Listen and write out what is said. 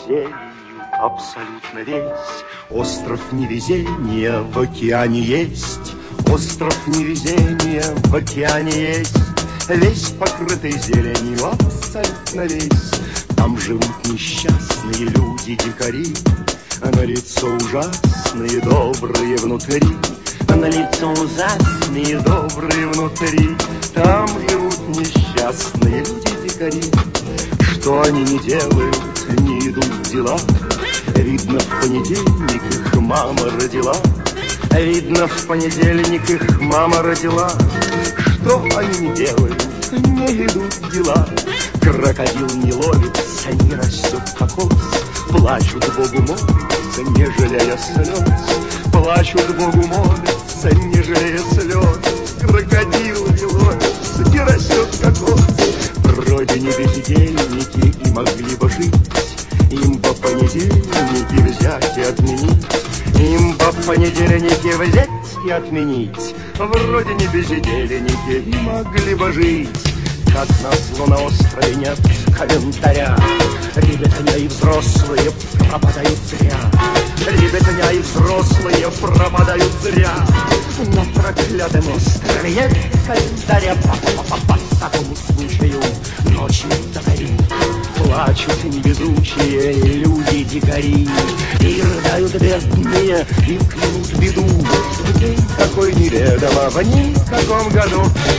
зеленью абсолютно весь. Остров невезения в океане есть. Остров невезения в океане есть. Весь покрытый зеленью абсолютно весь. Там живут несчастные люди-дикари, а на лицо ужасные добрые внутри. А на лицо ужасные добрые внутри. Там живут несчастные люди-дикари. Что они не делают, не идут в дела. Видно, в понедельник их мама родила. Видно, в понедельник их мама родила. Что они не делают, не идут в дела. Крокодил не ловится, не растет кокос. Плачут Богу молятся, не жалея слез. Плачут Богу молятся, не жалея слез. Крокодил не ловится, не растет кокос. Вроде не бездельники и могли бы жить. Им по понедельнике взять и отменить. Им по понедельнике взять и отменить. Вроде не бездельники и могли бы жить. Как назло на острове нет комментаря. Ребятня и взрослые пропадают зря. Ребятня и взрослые пропадают зря. На проклятом острове нет комментаря. По такому случаю ночью до зари плачут невезучие люди-дикари. И рыдают бедные, и клянут беду. День такой неведомо в никаком году.